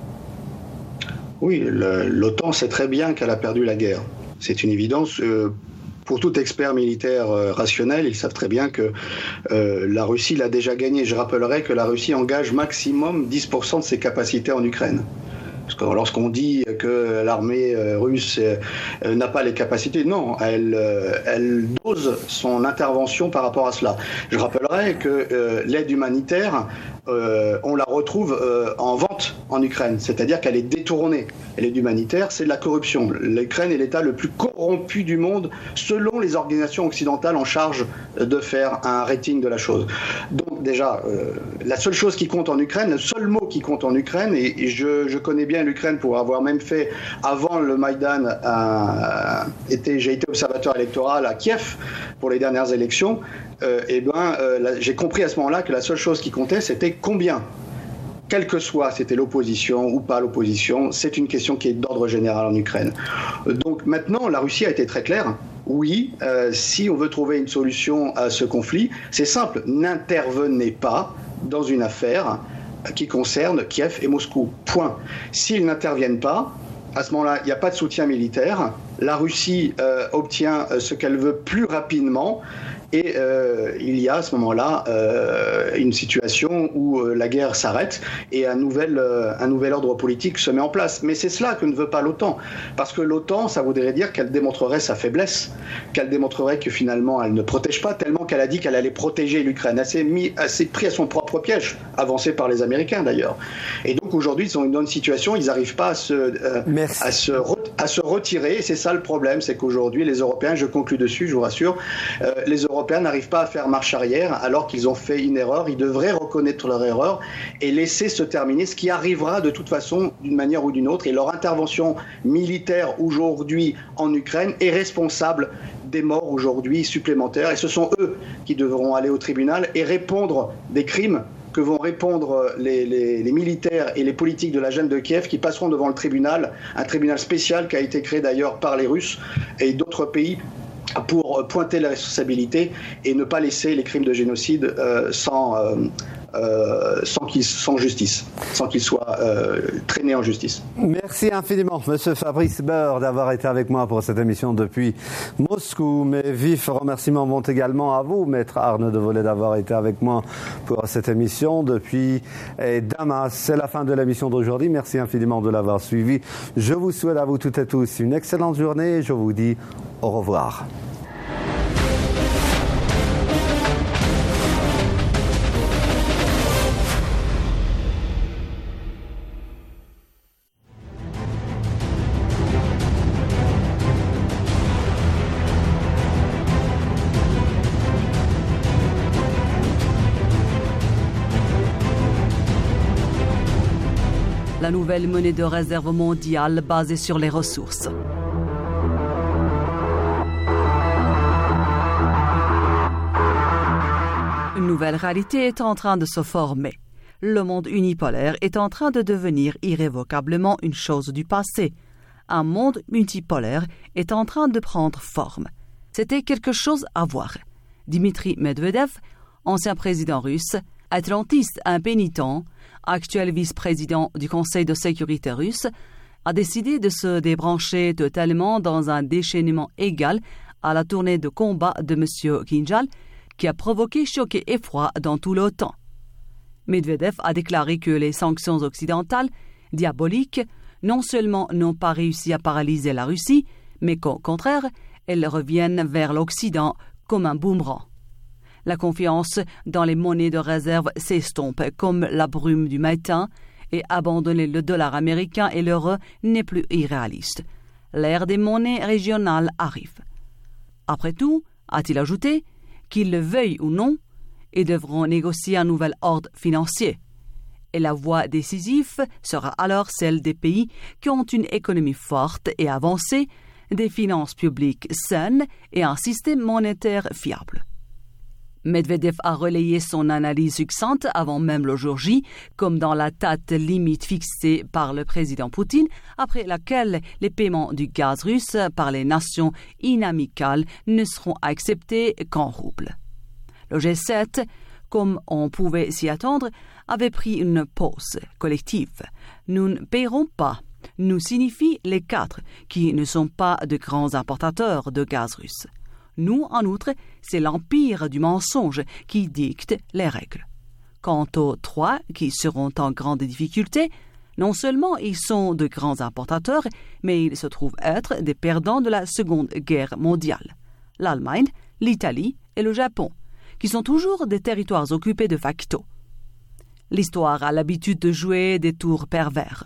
Oui, le, l'OTAN sait très bien qu'elle a perdu la guerre. C'est une évidence. Euh, pour tout expert militaire euh, rationnel, ils savent très bien que euh, la Russie l'a déjà gagné. Je rappellerai que la Russie engage maximum dix pour cent de ses capacités en Ukraine. Parce que lorsqu'on dit que l'armée russe n'a pas les capacités, non, elle, elle dose son intervention par rapport à cela. Je rappellerai que euh, l'aide humanitaire, euh, on la retrouve euh, en vente en Ukraine, c'est-à-dire qu'elle est détournée. L'aide humanitaire, c'est de la corruption. L'Ukraine est l'État le plus corrompu du monde, selon les organisations occidentales en charge de faire un rating de la chose. Donc déjà, euh, la seule chose qui compte en Ukraine, le seul mot qui compte en Ukraine, et, et je, je connais bien l'Ukraine pour avoir même fait, avant le Maïdan, euh, été, j'ai été observateur électoral à Kiev pour les dernières élections, euh, et ben, euh, là, j'ai compris à ce moment-là que la seule chose qui comptait, c'était combien. Quelle que soit, c'était l'opposition ou pas l'opposition, c'est une question qui est d'ordre général en Ukraine. Donc maintenant, la Russie a été très claire. Oui, euh, si on veut trouver une solution à ce conflit, c'est simple, n'intervenez pas dans une affaire qui concerne Kiev et Moscou. Point. S'ils n'interviennent pas, à ce moment-là, il n'y a pas de soutien militaire. La Russie euh, obtient ce qu'elle veut plus rapidement. Et euh, il y a à ce moment-là euh, une situation où euh, la guerre s'arrête et un nouvel, euh, un nouvel ordre politique se met en place. Mais c'est cela que ne veut pas l'OTAN. Parce que l'OTAN, ça voudrait dire qu'elle démontrerait sa faiblesse, qu'elle démontrerait que finalement elle ne protège pas, tellement qu'elle a dit qu'elle allait protéger l'Ukraine. Elle s'est, mis, elle s'est pris à son propre piège, avancé par les Américains d'ailleurs. Et donc aujourd'hui, ils sont dans une situation, ils n'arrivent pas à se, euh, à, se re- à se retirer. Et c'est ça le problème, c'est qu'aujourd'hui, les Européens, je conclus dessus, je vous rassure, euh, les Européens Européens n'arrivent pas à faire marche arrière alors qu'ils ont fait une erreur. Ils devraient reconnaître leur erreur et laisser se terminer ce qui arrivera de toute façon d'une manière ou d'une autre. Et leur intervention militaire aujourd'hui en Ukraine est responsable des morts aujourd'hui supplémentaires. Et ce sont eux qui devront aller au tribunal et répondre des crimes que vont répondre les, les, les militaires et les politiques de la junte de Kiev qui passeront devant le tribunal, un tribunal spécial qui a été créé d'ailleurs par les Russes et d'autres pays pour pointer la responsabilité et ne pas laisser les crimes de génocide euh, sans, euh, euh, sans, qu'il, sans justice, sans qu'il soit euh, traîné en justice. Merci infiniment, Monsieur Fabrice Beur, d'avoir été avec moi pour cette émission depuis Moscou. Mes vifs remerciements vont également à vous, Maître Arnaud Devollet, d'avoir été avec moi pour cette émission depuis Damas. C'est la fin de l'émission d'aujourd'hui. Merci infiniment de l'avoir suivi. Je vous souhaite à vous toutes et tous une excellente journée et je vous dis au revoir. La nouvelle monnaie de réserve mondiale basée sur les ressources. Une nouvelle réalité est en train de se former. Le monde unipolaire est en train de devenir irrévocablement une chose du passé. Un monde multipolaire est en train de prendre forme. C'était quelque chose à voir. Dmitri Medvedev, ancien président russe, atlantiste impénitent, actuel vice-président du Conseil de sécurité russe, a décidé de se débrancher totalement dans un déchaînement égal à la tournée de combat de M. Kinjal, qui a provoqué choc et effroi dans tout l'OTAN. Medvedev a déclaré que les sanctions occidentales, diaboliques, non seulement n'ont pas réussi à paralyser la Russie, mais qu'au contraire, elles reviennent vers l'Occident comme un boomerang. La confiance dans les monnaies de réserve s'estompe comme la brume du matin et abandonner le dollar américain et l'euro n'est plus irréaliste. L'ère des monnaies régionales arrive. Après tout, a-t-il ajouté, qu'ils le veuillent ou non, ils devront négocier un nouvel ordre financier. Et la voie décisive sera alors celle des pays qui ont une économie forte et avancée, des finances publiques saines et un système monétaire fiable. Medvedev a relayé son analyse succincte avant même le jour J, comme dans la date limite fixée par le président Poutine, après laquelle les paiements du gaz russe par les nations inamicales ne seront acceptés qu'en roubles. Le G sept, comme on pouvait s'y attendre, avait pris une pause collective. Nous ne paierons pas, nous signifie les quatre qui ne sont pas de grands importateurs de gaz russe. Nous, en outre, c'est l'empire du mensonge qui dicte les règles. Quant aux trois qui seront en grande difficulté, non seulement ils sont de grands importateurs, mais ils se trouvent être des perdants de la Seconde Guerre mondiale. L'Allemagne, l'Italie et le Japon, qui sont toujours des territoires occupés de facto. L'histoire a l'habitude de jouer des tours pervers.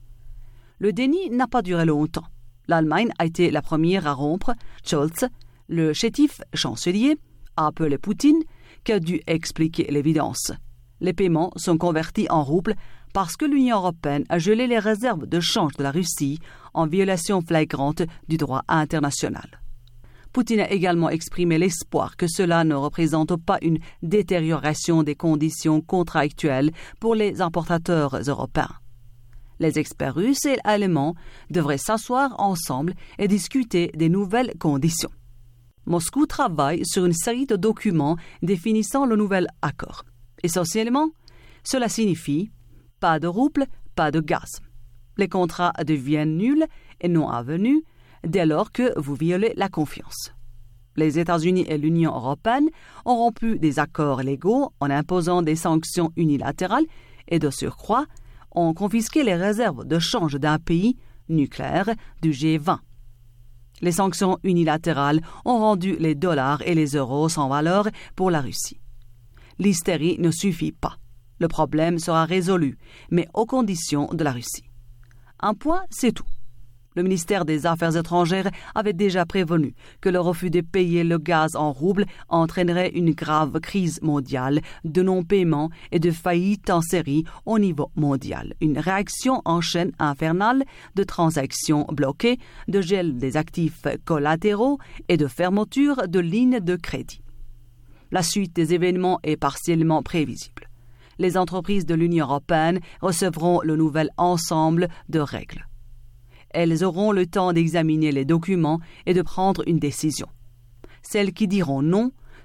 Le déni n'a pas duré longtemps. L'Allemagne a été la première à rompre. Scholz, le chétif chancelier, a appelé Poutine, qui a dû expliquer l'évidence. Les paiements sont convertis en roubles parce que l'Union européenne a gelé les réserves de change de la Russie en violation flagrante du droit international. Poutine a également exprimé l'espoir que cela ne représente pas une détérioration des conditions contractuelles pour les importateurs européens. Les experts russes et allemands devraient s'asseoir ensemble et discuter des nouvelles conditions. Moscou travaille sur une série de documents définissant le nouvel accord. Essentiellement, cela signifie pas de roubles, pas de gaz. Les contrats deviennent nuls et non avenus dès lors que vous violez la confiance. Les États-Unis et l'Union européenne ont rompu des accords légaux en imposant des sanctions unilatérales et de surcroît ont confisqué les réserves de change d'un pays nucléaire du G vingt. Les sanctions unilatérales ont rendu les dollars et les euros sans valeur pour la Russie. L'hystérie ne suffit pas. Le problème sera résolu, mais aux conditions de la Russie. Un point, c'est tout. Le ministère des Affaires étrangères avait déjà prévenu que le refus de payer le gaz en roubles entraînerait une grave crise mondiale de non-paiement et de faillite en série au niveau mondial. Une réaction en chaîne infernale de transactions bloquées, de gel des actifs collatéraux et de fermeture de lignes de crédit. La suite des événements est partiellement prévisible. Les entreprises de l'Union européenne recevront le nouvel ensemble de règles. Elles auront le temps d'examiner les documents et de prendre une décision. Celles qui diront non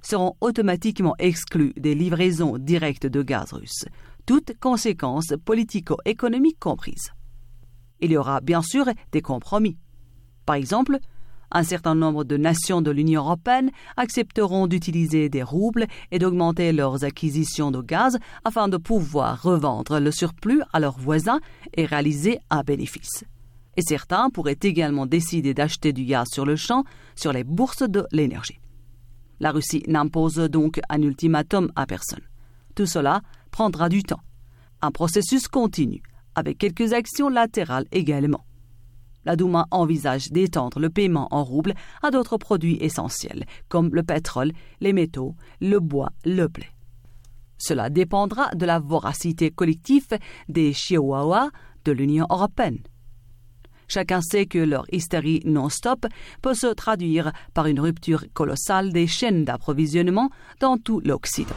seront automatiquement exclus des livraisons directes de gaz russe, toutes conséquences politico-économiques comprises. Il y aura bien sûr des compromis. Par exemple, un certain nombre de nations de l'Union européenne accepteront d'utiliser des roubles et d'augmenter leurs acquisitions de gaz afin de pouvoir revendre le surplus à leurs voisins et réaliser un bénéfice. Et certains pourraient également décider d'acheter du gaz sur le champ sur les bourses de l'énergie. La Russie n'impose donc un ultimatum à personne. Tout cela prendra du temps. Un processus continu, avec quelques actions latérales également. La Douma envisage d'étendre le paiement en roubles à d'autres produits essentiels, comme le pétrole, les métaux, le bois, le blé. Cela dépendra de la voracité collective des chihuahuas de l'Union européenne. Chacun sait que leur hystérie non-stop peut se traduire par une rupture colossale des chaînes d'approvisionnement dans tout l'Occident.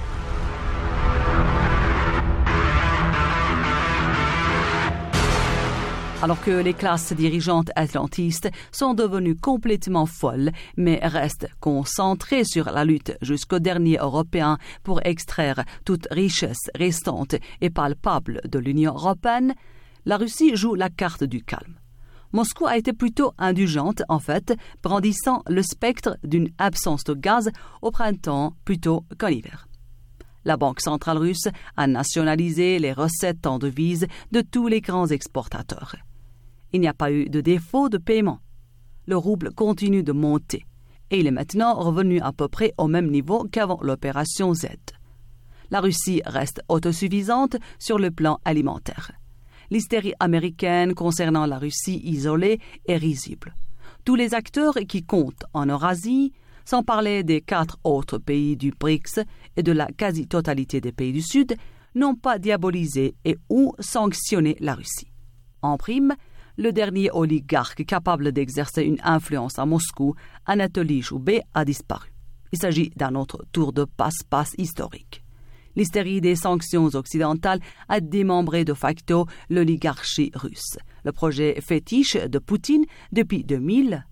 Alors que les classes dirigeantes atlantistes sont devenues complètement folles, mais restent concentrées sur la lutte jusqu'au dernier Européen pour extraire toute richesse restante et palpable de l'Union européenne, la Russie joue la carte du calme. Moscou a été plutôt indulgente, en fait, brandissant le spectre d'une absence de gaz au printemps plutôt qu'en hiver. La Banque centrale russe a nationalisé les recettes en devises de tous les grands exportateurs. Il n'y a pas eu de défaut de paiement. Le rouble continue de monter et il est maintenant revenu à peu près au même niveau qu'avant l'opération Z. La Russie reste autosuffisante sur le plan alimentaire. L'hystérie américaine concernant la Russie isolée est risible. Tous les acteurs qui comptent en Eurasie, sans parler des quatre autres pays du B R I C S et de la quasi-totalité des pays du Sud, n'ont pas diabolisé et ou sanctionné la Russie. En prime, le dernier oligarque capable d'exercer une influence à Moscou, Anatoly Choubet, a disparu. Il s'agit d'un autre tour de passe-passe historique. L'hystérie des sanctions occidentales a démembré de facto l'oligarchie russe, le projet fétiche de Poutine depuis deux mille.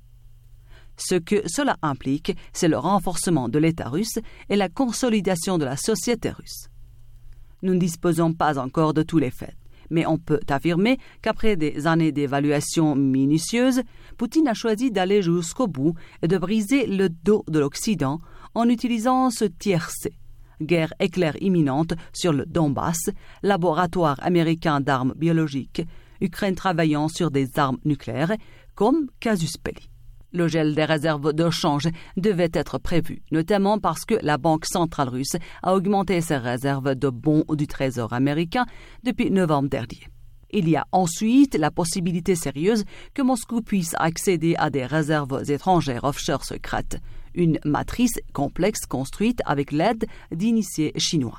Ce que cela implique, c'est le renforcement de l'État russe et la consolidation de la société russe. Nous ne disposons pas encore de tous les faits, mais on peut affirmer qu'après des années d'évaluation minutieuse, Poutine a choisi d'aller jusqu'au bout et de briser le dos de l'Occident en utilisant ce tiercé. Guerre éclair imminente sur le Donbass, laboratoire américain d'armes biologiques, Ukraine travaillant sur des armes nucléaires, comme casus belli. Le gel des réserves de change devait être prévu, notamment parce que la Banque centrale russe a augmenté ses réserves de bons du Trésor américain depuis novembre dernier. Il y a ensuite la possibilité sérieuse que Moscou puisse accéder à des réserves étrangères offshore secrètes, une matrice complexe construite avec l'aide d'initiés chinois.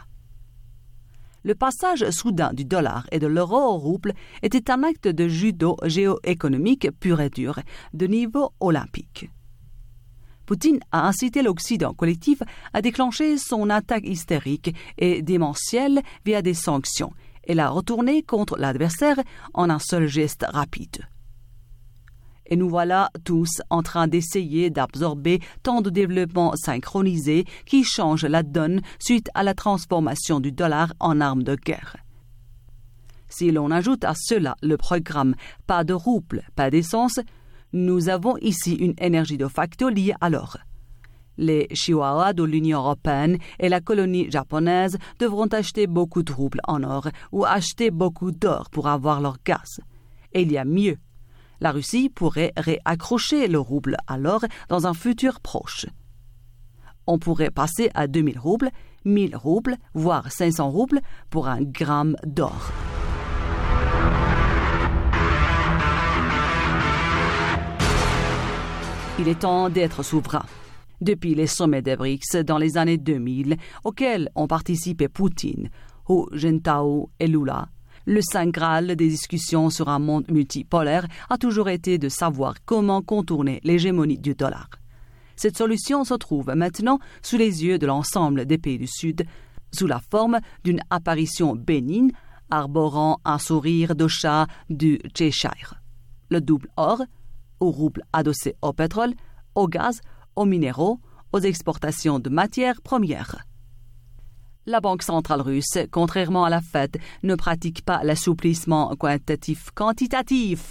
Le passage soudain du dollar et de l'euro au rouble était un acte de judo géoéconomique pur et dur, de niveau olympique. Poutine a incité l'Occident collectif à déclencher son attaque hystérique et démentielle via des sanctions et l'a retourné contre l'adversaire en un seul geste rapide. Et nous voilà tous en train d'essayer d'absorber tant de développements synchronisés qui changent la donne suite à la transformation du dollar en arme de guerre. Si l'on ajoute à cela le programme « Pas de rouble, pas d'essence », nous avons ici une énergie de facto liée à l'or. Les chihuahuas de l'Union européenne et la colonie japonaise devront acheter beaucoup de roubles en or ou acheter beaucoup d'or pour avoir leur gaz. Et il y a mieux. La Russie pourrait réaccrocher le rouble à l'or dans un futur proche. On pourrait passer à deux mille roubles, mille roubles, voire cinq cents roubles pour un gramme d'or. Il est temps d'être souverain. Depuis les sommets des B R I C S dans les années deux mille, auxquels ont participé Poutine, Hu Jintao et Lula, le saint graal des discussions sur un monde multipolaire a toujours été de savoir comment contourner l'hégémonie du dollar. Cette solution se trouve maintenant sous les yeux de l'ensemble des pays du Sud, sous la forme d'une apparition bénigne, arborant un sourire de chat du Cheshire. Le double or, au rouble adossé au pétrole, au gaz, aux minéraux, aux exportations de matières premières. La Banque centrale russe, contrairement à la Fed, ne pratique pas l'assouplissement quantitatif-quantitatif.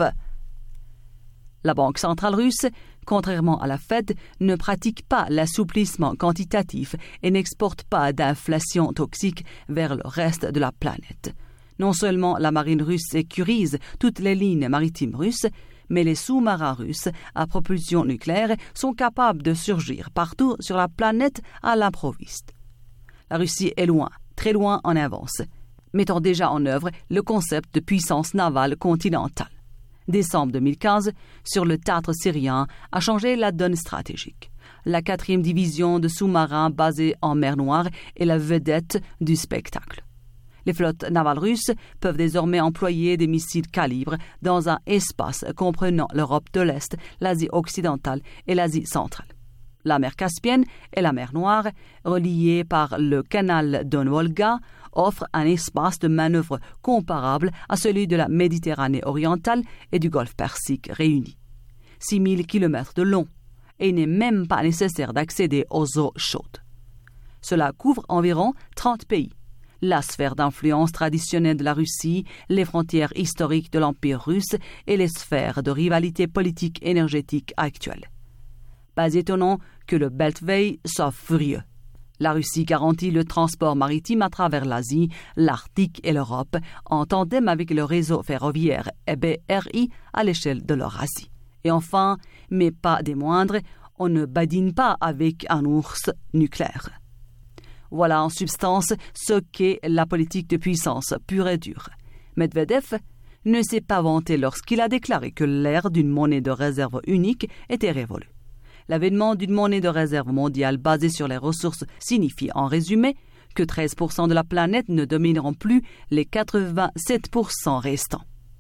La Banque centrale russe, contrairement à la Fed, ne pratique pas l'assouplissement quantitatif et n'exporte pas d'inflation toxique vers le reste de la planète. Non seulement la marine russe sécurise toutes les lignes maritimes russes, mais les sous-marins russes à propulsion nucléaire sont capables de surgir partout sur la planète à l'improviste. La Russie est loin, très loin en avance, mettant déjà en œuvre le concept de puissance navale continentale. Décembre deux mille quinze, sur le théâtre syrien, a changé la donne stratégique. La quatrième division de sous-marins basée en mer Noire est la vedette du spectacle. Les flottes navales russes peuvent désormais employer des missiles calibres dans un espace comprenant l'Europe de l'Est, l'Asie occidentale et l'Asie centrale. La mer Caspienne et la mer Noire, reliées par le canal Don-Volga, offrent un espace de manœuvre comparable à celui de la Méditerranée orientale et du Golfe Persique réunis. six mille kilomètres de long, et il n'est même pas nécessaire d'accéder aux eaux chaudes. Cela couvre environ trente pays. La sphère d'influence traditionnelle de la Russie, les frontières historiques de l'Empire russe et les sphères de rivalité politique énergétique actuelles. Pas étonnant que le Beltway soit furieux. La Russie garantit le transport maritime à travers l'Asie, l'Arctique et l'Europe, en tandem avec le réseau ferroviaire E B R I à l'échelle de l'Eurasie. Et enfin, mais pas des moindres, on ne badine pas avec un ours nucléaire. Voilà en substance ce qu'est la politique de puissance pure et dure. Medvedev ne s'est pas vanté lorsqu'il a déclaré que l'ère d'une monnaie de réserve unique était révolue. L'avènement d'une monnaie de réserve mondiale basée sur les ressources signifie en résumé que treize pour cent de la planète ne domineront plus les quatre-vingt-sept pour cent restants.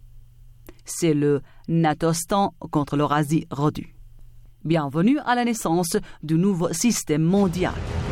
C'est le Natostan contre l'Eurasie redue. Bienvenue à la naissance du nouveau système mondial.